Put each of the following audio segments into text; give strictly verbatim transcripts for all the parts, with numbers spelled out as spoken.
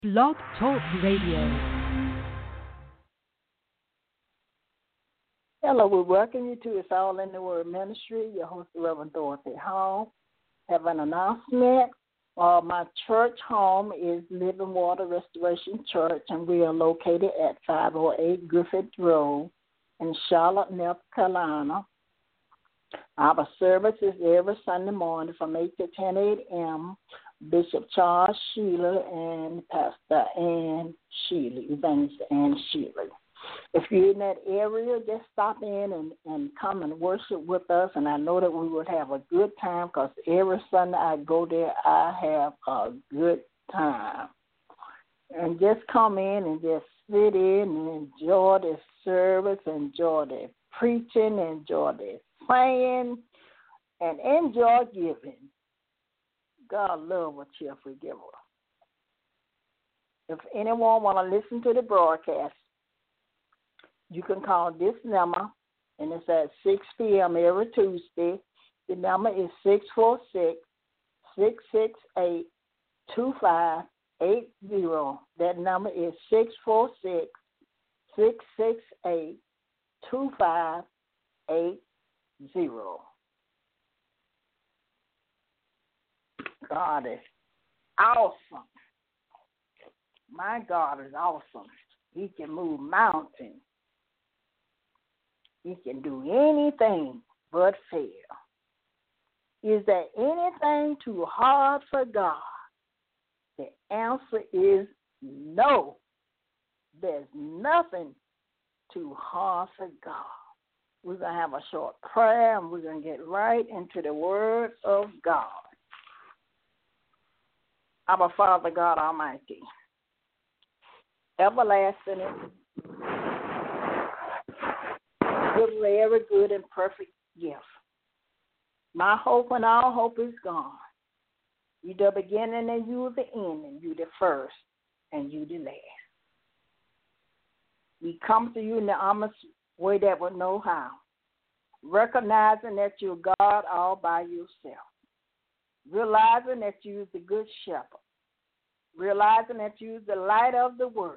Blog Talk Radio. Hello, we welcome you to It's All in the Word Ministry. Your host, Reverend Dorothy Hall. Have an announcement. Uh, my church home is Living Water Restoration Church, and we are located at five oh eight Griffith Road in Charlotte, North Carolina. Our service is every Sunday morning from eight to ten a.m. Bishop Charles Sheila and Pastor Ann Sheila, Evangelist Ann Sheila. If you're in that area, just stop in and, and come and worship with us, and I know that we would have a good time because every Sunday I go there, I have a good time. And just come in and just sit in and enjoy the service, enjoy the preaching, enjoy the praying, and enjoy giving. God love a cheerful giver. If anyone want to listen to the broadcast, you can call this number, and it's at six p.m. every Tuesday. The number is six four six, six six eight, two five eight zero. That number is six four six, six six eight, two five eight zero. God is awesome. My God is awesome. He can move mountains. He can do anything but fail. Is there anything too hard for God? The answer is no. There's nothing too hard for God. We're going to have a short prayer, and we're going to get right into the Word of God. Our Father God Almighty, everlasting, good, very good and perfect gift. My hope and all hope is gone. You the beginning and you the end, and you the first and you the last. We come to you in the honest way that we know how, recognizing that you're God all by yourself, realizing that you're the good shepherd, realizing that you're the light of the world,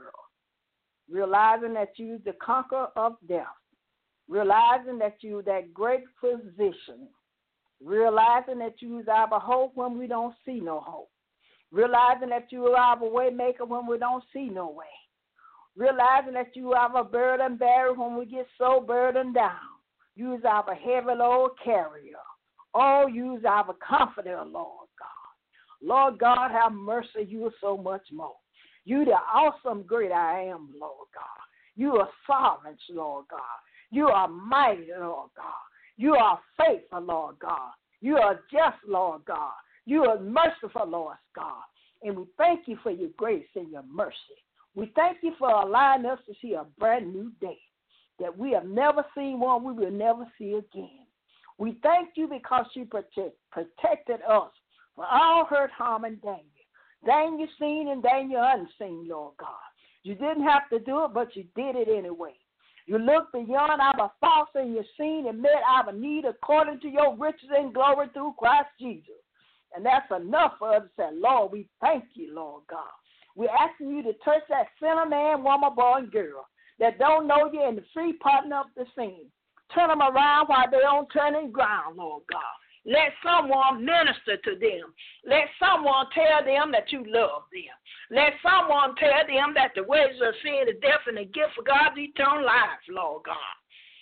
realizing that you're the conqueror of death, realizing that you're that great physician, realizing that you're our hope when we don't see no hope, realizing that you're our way maker when we don't see no way, realizing that you are our burden bearer when we get so burdened down. You're our heavy load carrier. Oh, you're our comforter, Lord God. Lord God, have mercy. You are so much more. You the awesome great I am, Lord God. You are sovereign, Lord God. You are mighty, Lord God. You are faithful, Lord God. You are just, Lord God. You are merciful, Lord God. And we thank you for your grace and your mercy. We thank you for allowing us to see a brand new day that we have never seen one we will never see again. We thank you because you protect, protected us from all hurt, harm, and danger. Danger seen and danger unseen, Lord God. You didn't have to do it, but you did it anyway. You looked beyond our faults and you seen and met our need according to your riches and glory through Christ Jesus. And that's enough for us to say, Lord, we thank you, Lord God. We're asking you to touch that sinner man, woman, boy, and girl that don't know you in the free partner of the scene. Turn them around while they're on turning ground, Lord God. Let someone minister to them. Let someone tell them that you love them. Let someone tell them that the wages of sin is death and the gift of God's eternal life, Lord God.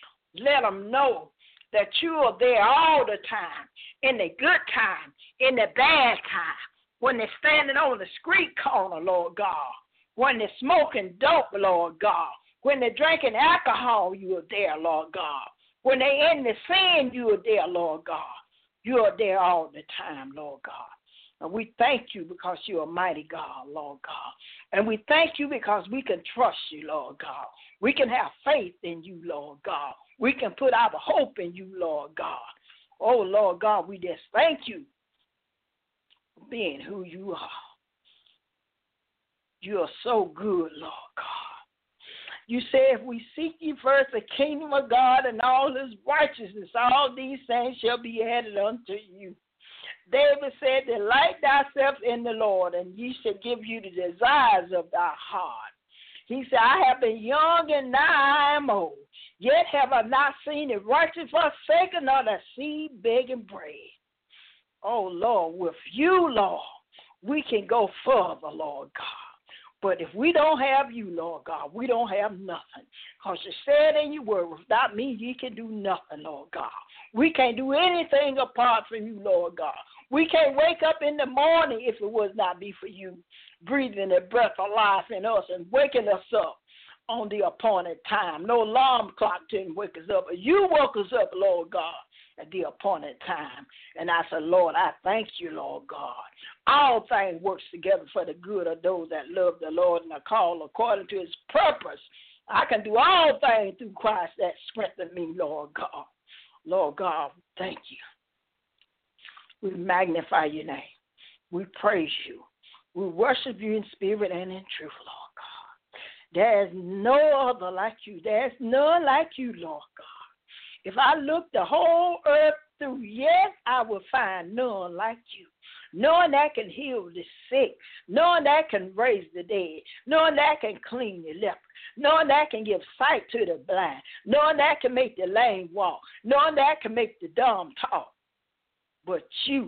Let them know that you are there all the time, in the good time, in the bad time, when they're standing on the street corner, Lord God, when they're smoking dope, Lord God, when they're drinking alcohol, you are there, Lord God. When they're in the sin, you are there, Lord God. You are there all the time, Lord God. And we thank you because you are mighty God, Lord God. And we thank you because we can trust you, Lord God. We can have faith in you, Lord God. We can put our hope in you, Lord God. Oh, Lord God, we just thank you for being who you are. You are so good, Lord God. You say if we seek ye first the kingdom of God and all his righteousness, all these things shall be added unto you. David said, delight thyself in the Lord, and ye shall give you the desires of thy heart. He said, I have been young and now I am old, yet have I not seen the righteous forsaken nor the seed begging bread. Oh, Lord, with you, Lord, we can go further, Lord God. But if we don't have you, Lord God, we don't have nothing. Because you said in your word, without me, you can do nothing, Lord God. We can't do anything apart from you, Lord God. We can't wake up in the morning if it was not be for you breathing the breath of life in us and waking us up on the appointed time. No alarm clock didn't wake us up. You woke us up, Lord God, at the appointed time. And I said, Lord, I thank you, Lord God. All things work together for the good of those that love the Lord and are called according to his purpose. I can do all things through Christ that strengthen me, Lord God. Lord God, thank you. We magnify your name. We praise you. We worship you in spirit and in truth, Lord God. There is no other like you. There is none like you, Lord God. If I look the whole earth through, yes, I will find none like you. None that can heal the sick. None that can raise the dead. None that can clean the leper. None that can give sight to the blind. None that can make the lame walk. None that can make the dumb talk. But you,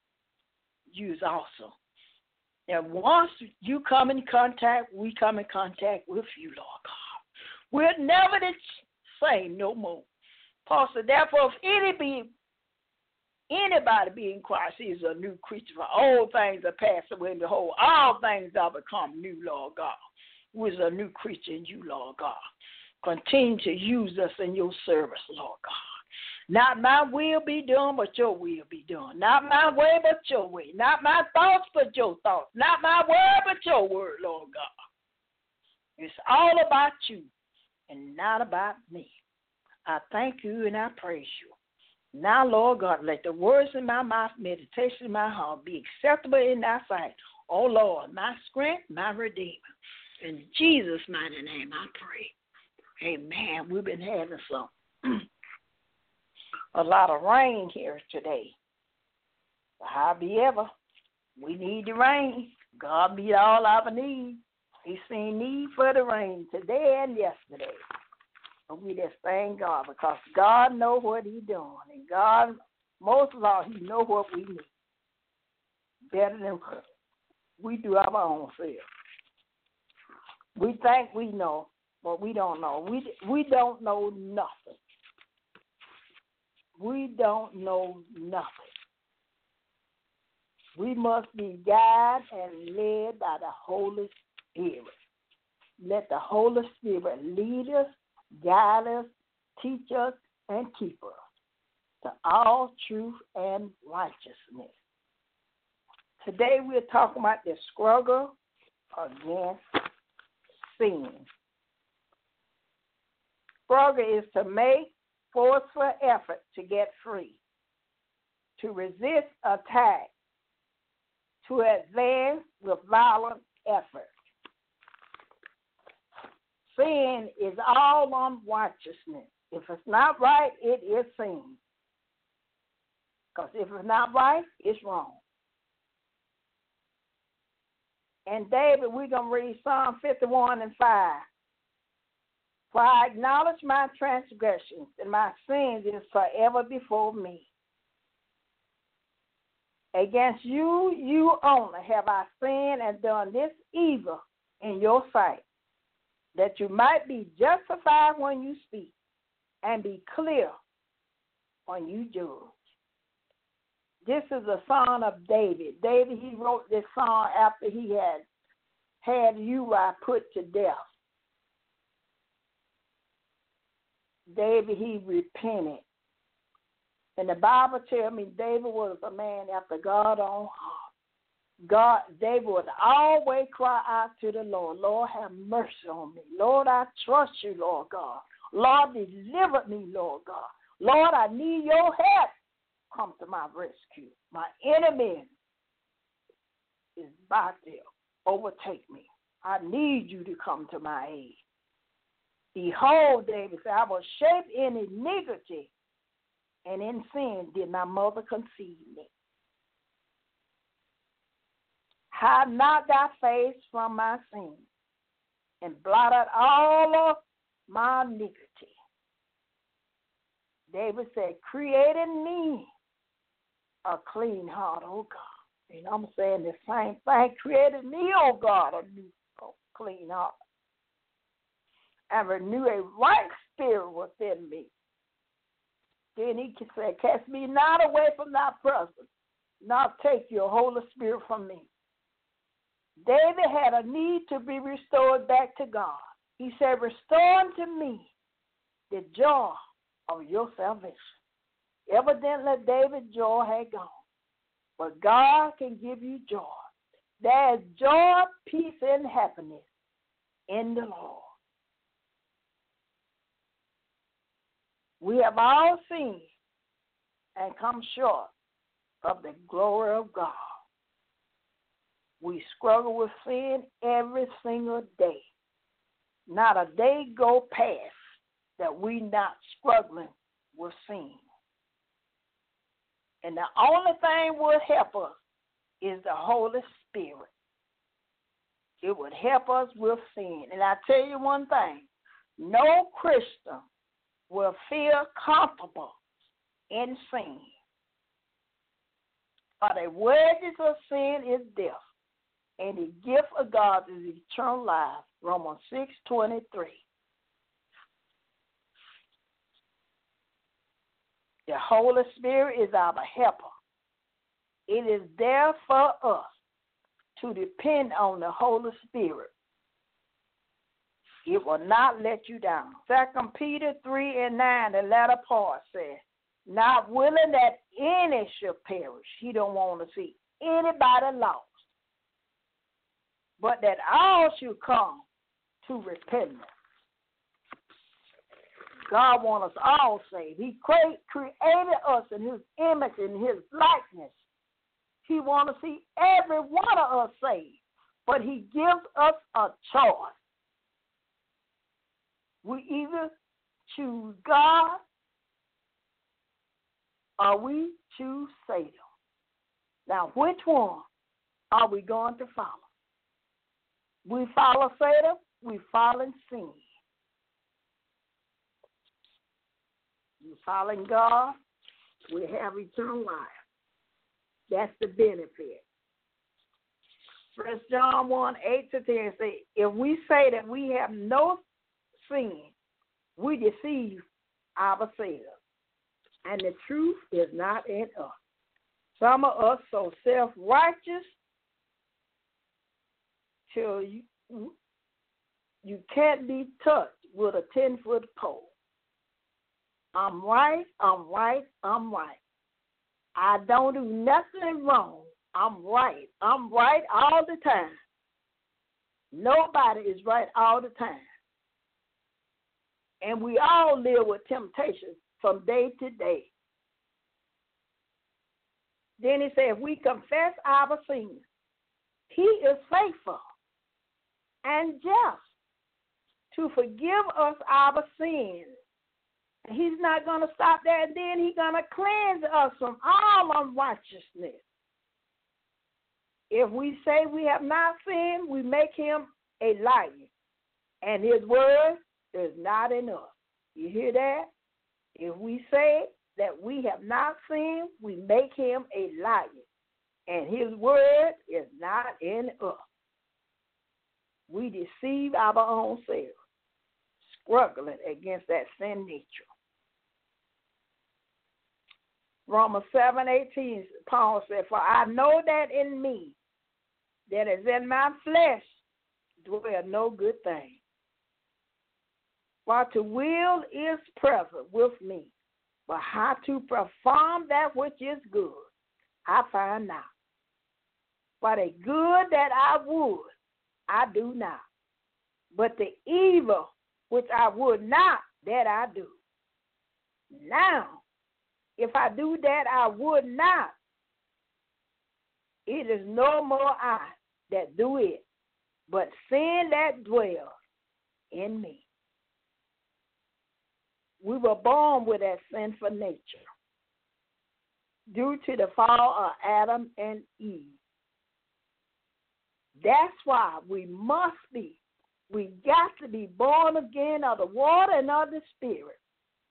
you's awesome. And once you come in contact, we come in contact with you, Lord God. We're never the same no more. Paul said, therefore, if any be, anybody be in Christ, he is a new creature. For old things are passed away, and behold, all things are become new, Lord God. Who is a new creature in you, Lord God. Continue to use us in your service, Lord God. Not my will be done, but your will be done. Not my way, but your way. Not my thoughts, but your thoughts. Not my word, but your word, Lord God. It's all about you and not about me. I thank you and I praise you. Now, Lord God, let the words in my mouth, meditation in my heart be acceptable in thy sight. Oh, Lord, my strength, my redeemer. In Jesus' mighty name I pray. Amen. We've been having some. A lot of rain here today. However, we need the rain. God meet all our needs. He's seen need for the rain today and yesterday. But we just thank God because God knows what he's doing. And God, most of all, he knows what we need. Better than we do our own self. We think we know, but we don't know. We, we don't know nothing. We don't know nothing. We must be guided and led by the Holy Spirit. Let the Holy Spirit lead us, guide us, teach us, and keep us to all truth and righteousness. Today we're talking about the struggle against sin. Struggle is to make forceful effort to get free, to resist attack, to advance with violent effort. Sin is all unrighteousness. If it's not right, it is sin. Because if it's not right, it's wrong. And David, we're going to read Psalm fifty-one and five. For I acknowledge my transgressions, and my sins is forever before me. Against you, you only have I sinned and done this evil in your sight, that you might be justified when you speak, and be clear when you judge. This is a song of David. David, he wrote this song after he had had Uriah put to death. David, he repented. And the Bible tells me David was a man after God's own heart. God, David would always cry out to the Lord, Lord, have mercy on me. Lord, I trust you, Lord God. Lord, deliver me, Lord God. Lord, I need your help. Come to my rescue. My enemy is about to overtake me. I need you to come to my aid. Behold, David said, I was shaped in iniquity, and in sin did my mother conceive me. Hide not thy face from my sin, and blot out all of my iniquity. David said, create in me a clean heart, oh God. And I'm saying the same thing. Create in me, oh God, a new oh, clean heart. And renew a right spirit within me. Then he said, cast me not away from thy presence, not take your Holy Spirit from me. David had a need to be restored back to God. He said, restore unto me the joy of your salvation. Evidently, David's joy had gone. But God can give you joy. There is joy, peace, and happiness in the Lord. We have all seen and come short of the glory of God. We struggle with sin every single day. Not a day go past that we not struggling with sin. And the only thing will help us is the Holy Spirit. It would help us with sin. And I tell you one thing, no Christian will feel comfortable in sin. For the wages of sin is death, and the gift of God is eternal life. Romans six twenty-three. The Holy Spirit is our helper. It is there for us to depend on the Holy Spirit. It will not let you down. Second Peter three and nine, the latter part says, not willing that any should perish. He don't want to see anybody lost, but that all should come to repentance. God wants us all saved. He cre- created us in his image and his likeness. He wants to see every one of us saved, but he gives us a choice. We either choose God or we choose Satan. Now, which one are we going to follow? We follow Satan, we follow sin. You following God, we have eternal life. That's the benefit. First John one, eight to ten say, if we say that we have no sin, we deceive ourselves, and the truth is not in us. Some of us so self-righteous till you, you can't be touched with a ten-foot pole. I'm right, I'm right, I'm right. I don't do nothing wrong. I'm right. I'm right all the time. Nobody is right all the time. And we all live with temptation from day to day. Then he said, if we confess our sins, he is faithful and just to forgive us our sins. He's not going to stop there, and then he's going to cleanse us from all unrighteousness. If we say we have not sinned, we make him a liar, and his word is not in us. You hear that? If we say that we have not sinned, we make him a liar, and his word is not in us. We deceive our own selves, struggling against that sin nature. Romans seven eighteen, Paul said, for I know that in me, that is in my flesh, dwell no good thing. For to will is present with me, but how to perform that which is good, I find not. For the good that I would, I do not. But the evil which I would not, that I do. Now, if I do that I would not, it is no more I that do it, but sin that dwells in me. We were born with that sinful nature due to the fall of Adam and Eve. That's why we must be. We got to be born again of the water and of the Spirit.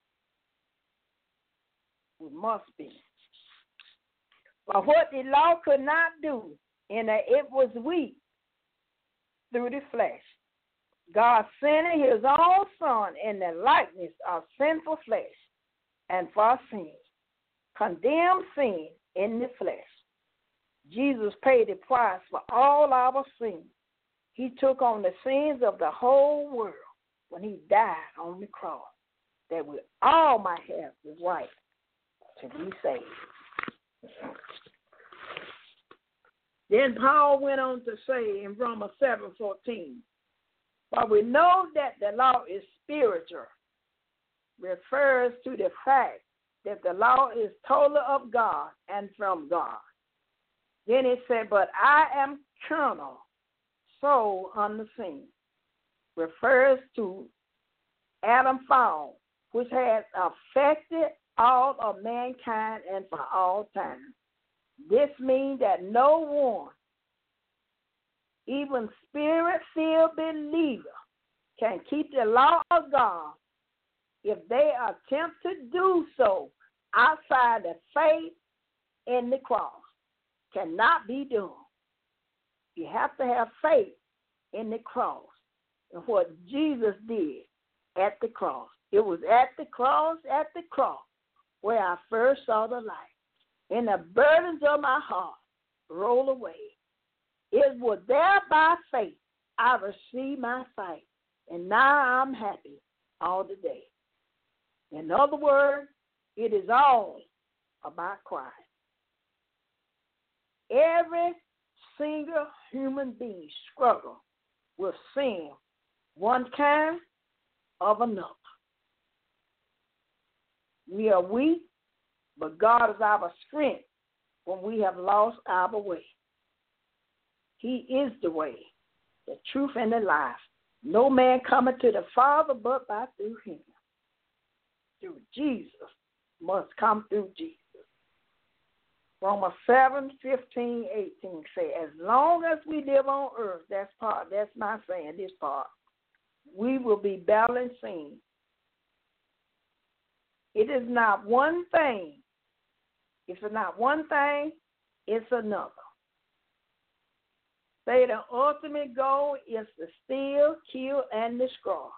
We must be. But what the law could not do, and it was weak through the flesh, God sending his own Son in the likeness of sinful flesh, and for sin, condemned sin in the flesh. Jesus paid the price for all our sins. He took on the sins of the whole world when he died on the cross, that we all might have the right to be saved. Then Paul went on to say in Romans seven fourteen, but we know that the law is spiritual, refers to the fact that the law is totally of God and from God. Then it said, but I am carnal, soul under sin, refers to Adam's fall, which has affected all of mankind and for all time. This means that no one, even spirit-filled believer, can keep the law of God if they attempt to do so outside the faith in the cross. Cannot be done. You have to have faith in the cross and what Jesus did at the cross. It was at the cross, at the cross, where I first saw the light. And the burdens of my heart roll away. It was there by faith I received my sight, and now I'm happy all the day. In other words, it is all about Christ. Every single human being struggles with sin, one kind of another. We are weak, but God is our strength when we have lost our way. He is the way, the truth, and the life. No man cometh to the Father but by through him. Through Jesus must come through Jesus. Romans seven, fifteen, eighteen say, as long as we live on earth, that's part, that's not saying this part, we will be battling sin. It is not one thing. If it's not one thing, it's another. Say the ultimate goal is to steal, kill, and destroy.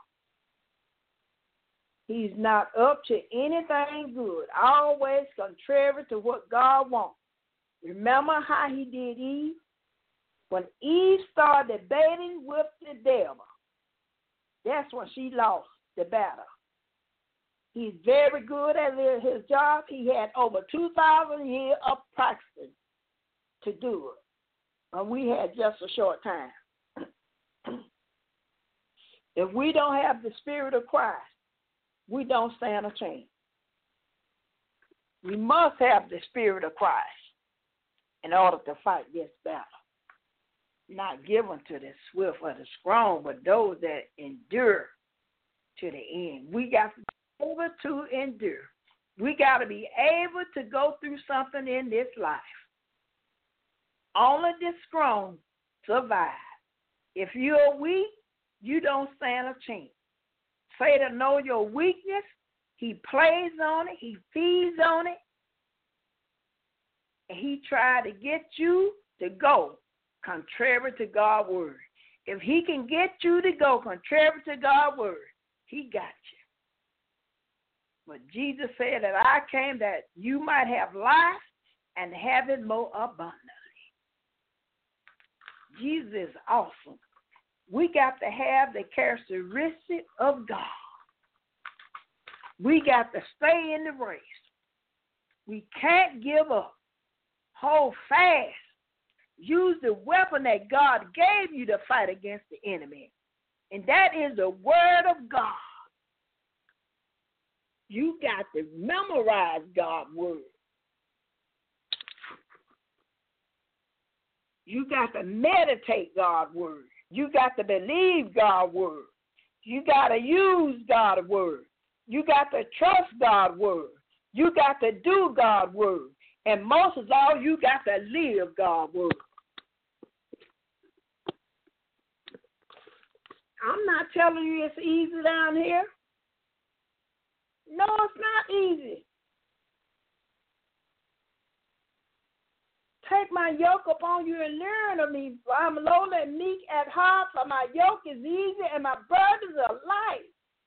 He's not up to anything good, always contrary to what God wants. Remember how he did Eve? When Eve started debating with the devil, that's when she lost the battle. He's very good at his job. He had over two thousand years of practice to do it, and we had just a short time. If we don't have the Spirit of Christ, we don't stand a chance. We must have the Spirit of Christ in order to fight this battle. Not given to the swift or the strong, but those that endure to the end. We got to be able to endure. We got to be able to go through something in this life. Only the strong survive. If you're weak, you don't stand a chance. Satan knows your weakness. He plays on it. He feeds on it. And he tried to get you to go contrary to God's word. If he can get you to go contrary to God's word, he got you. But Jesus said that I came that you might have life and have it more abundantly. Jesus is awesome. We got to have the characteristic of God. We got to stay in the race. We can't give up. Hold fast. Use the weapon that God gave you to fight against the enemy. And that is the word of God. You got to memorize God's word. You got to meditate God's word. You got to believe God's word. You got to use God's word. You got to trust God's word. You got to do God's word. And most of all, you got to live God's word. I'm not telling you it's easy down here. No, it's not easy. Take my yoke upon you and learn of me, for I'm lowly and meek at heart, for my yoke is easy and my burdens are light.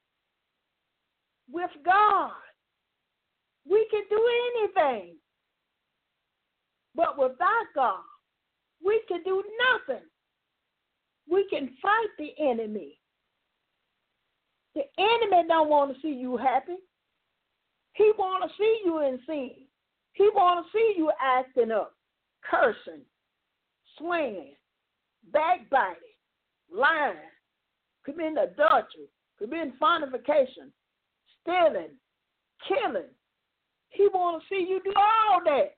With God, we can do anything. But without God, we can do nothing. We can fight the enemy. The enemy don't want to see you happy. He want to see you in sin. He want to see you acting up, cursing, swinging, backbiting, lying, committing adultery, committing fornication, stealing, killing. He want to see you do all that.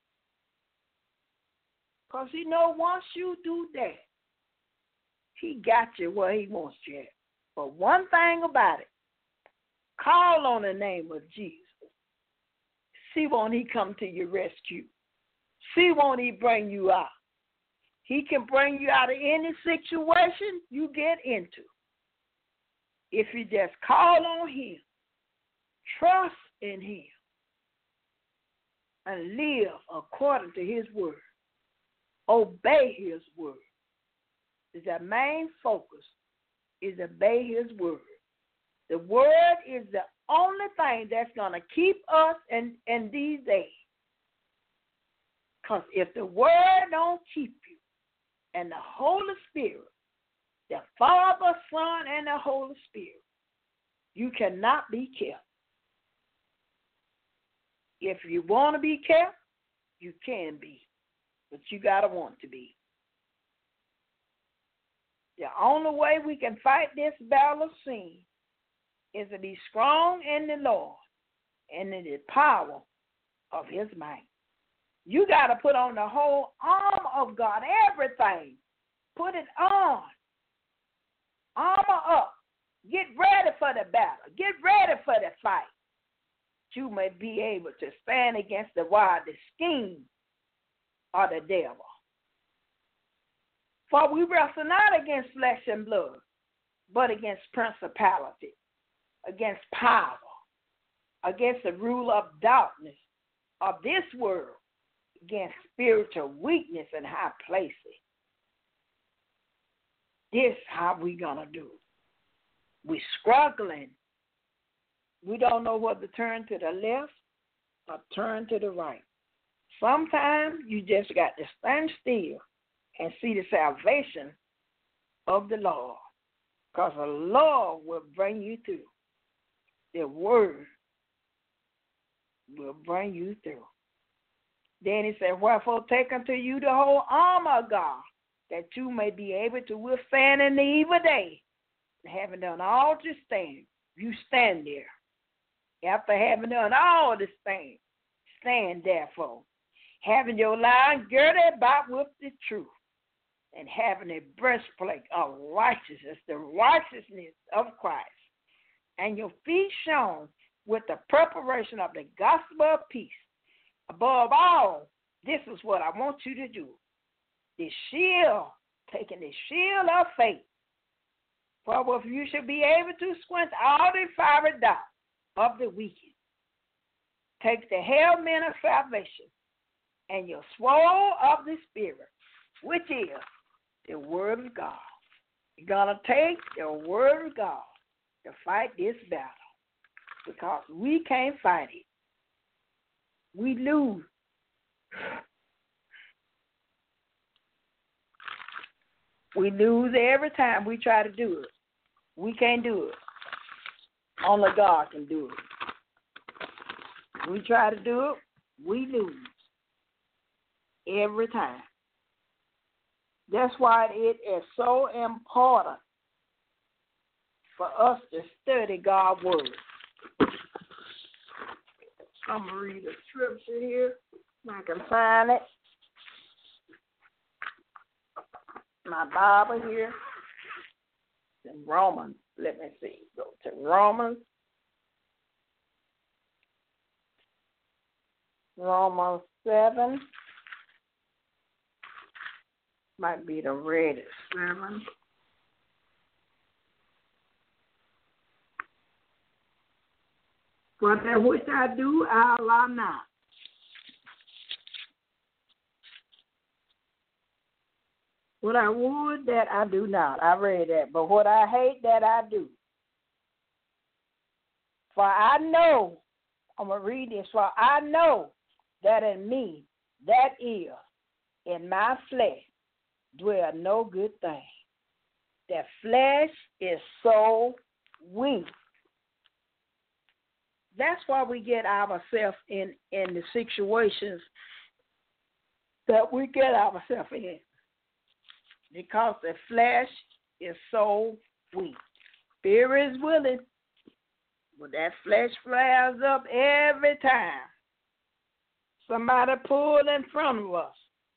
Because he know once you do that, he got you where he wants you at. But one thing about it, call on the name of Jesus. See, won't he come to your rescue? See, won't he bring you out? He can bring you out of any situation you get into. If you just call on him, trust in him, and live according to his word. Obey his word. Is our main focus is obey his word. The word is the only thing that's going to keep us in, in these days. Because if the word don't keep you, and the Holy Spirit, the Father, Son, and the Holy Spirit, you cannot be kept. If you want to be kept, you can be. But you got to want to be. The only way we can fight this battle of sin is to be strong in the Lord and in the power of his might. You got to put on the whole armor of God, everything. Put it on. Armor up. Get ready for the battle. Get ready for the fight. You may be able to stand against the wildest scheme of the devil. For we wrestle not against flesh and blood, but against principality, against power, against the rule of darkness of this world, against spiritual weakness in high places. This how we gonna do. We struggling. We don't know whether to turn to the left or turn to the right. Sometimes you just got to stand still and see the salvation of the Lord. Because the Lord will bring you through. The word will bring you through. Then he said, wherefore take unto you the whole armor of God, that you may be able to withstand in the evil day. And having done all to stand, you stand there. After having done all to stand, stand therefore, having your line girded about with the truth, and having a breastplate of righteousness, the righteousness of Christ, and your feet shone with the preparation of the gospel of peace. Above all, this is what I want you to do. The shield, taking the shield of faith, for if you should be able to quench all the fiery darts of the wicked. Take the helmet of salvation and your sword of the Spirit, which is the word of God. You're going to take the word of God to fight this battle, because we can't fight it. We lose. We lose every time we try to do it. We can't do it. Only God can do it. We try to do it, we lose. Every time. That's why it is so important for us to study God's word. I'm going to read a scripture here, if I can find it. My Bible here. It's in Romans. Let me see. Go to Romans. Romans seven. Might be the reddest seven. For that which I do, I allow not. What I would, that I do not. I read that. But what I hate, that I do. For I know, I'm going to read this. For I know that in me, that is, in my flesh, dwell no good thing. That flesh is so weak. That's why we get ourselves in, in the situations that we get ourselves in. Because the flesh is so weak. Spirit is willing, but that flesh flares up every time somebody pulled in front of us.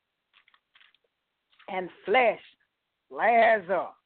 And flesh flares up.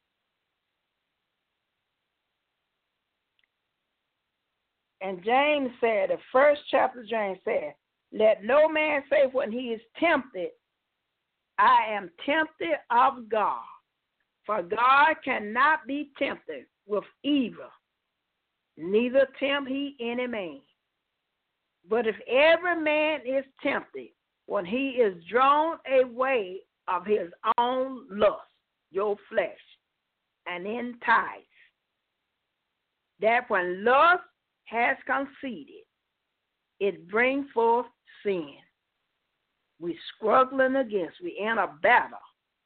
And James said, the first chapter of James said, let no man say when he is tempted, I am tempted of God. For God cannot be tempted with evil, neither tempt he any man. But if every man is tempted, when he is drawn away of his own lust, your flesh, and enticed, that when lust has conceded, it brings forth sin. We struggling against, we in a battle.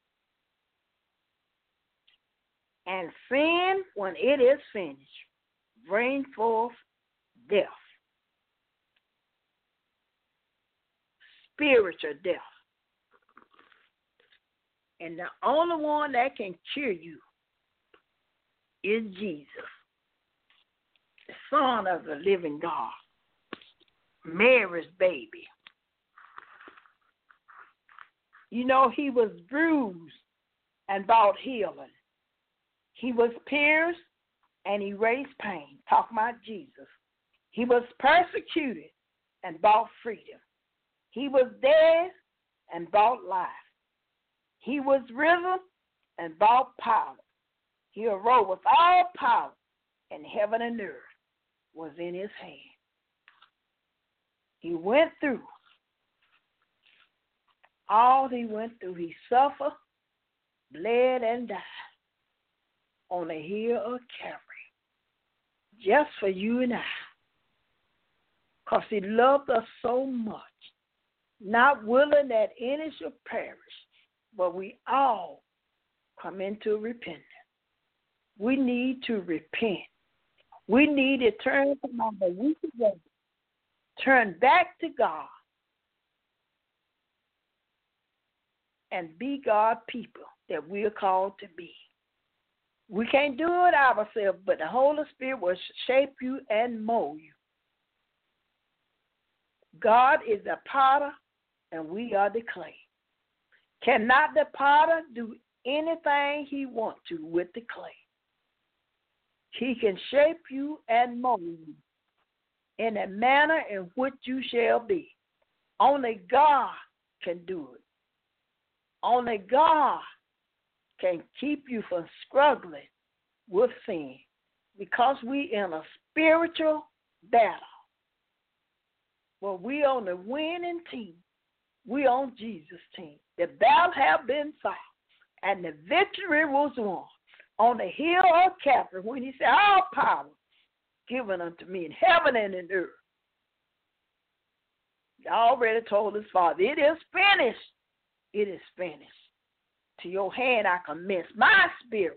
And sin, when it is finished, bring forth death. Spiritual death. And the only one that can cure you is Jesus, the Son of the living God, Mary's baby. You know, he was bruised and brought healing. He was pierced and he raised pain. Talk about Jesus. He was persecuted and brought freedom. He was dead and brought life. He was risen and brought power. He arose with all power, and heaven and earth was in his hand. He went through all he went through. He suffered, bled, and died on the hill of Calvary, just for you and I, because he loved us so much, not willing that any should perish, but we all come into repentance. We need to repent. We need to turn from our wicked ways, turn back to God, and be God's people that we are called to be. We can't do it ourselves, but the Holy Spirit will shape you and mold you. God is the potter, and we are the clay. Cannot the potter do anything he wants to with the clay? He can shape you and mold you in a manner in which you shall be. Only God can do it. Only God can keep you from struggling with sin, because we in a spiritual battle. Well, we on the winning team. We on Jesus' team. The battle have been fought, and the victory was won on the hill of Calvary when he said, all power given unto me in heaven and in earth. He already told his Father, it is finished. It is finished. To your hand I commend my spirit.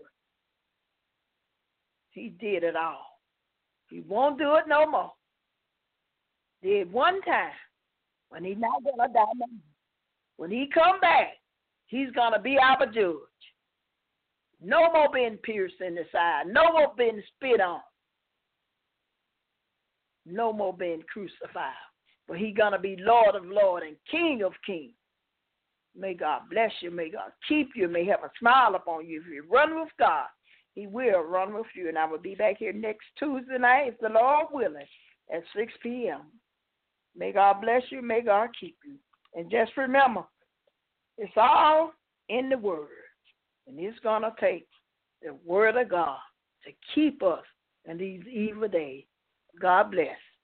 He did it all. He won't do it no more. Did one time, when he's not going to die no more. When he come back, he's going to be our judge. No more being pierced in the side. No more being spit on. No more being crucified. But he's going to be Lord of Lords and King of Kings. May God bless you. May God keep you. May He have a smile upon you. If you run with God, He will run with you. And I will be back here next Tuesday night, if the Lord willing, at six p.m. May God bless you. May God keep you. And just remember, it's all in the Word. And it's going to take the Word of God to keep us in these evil days. God bless.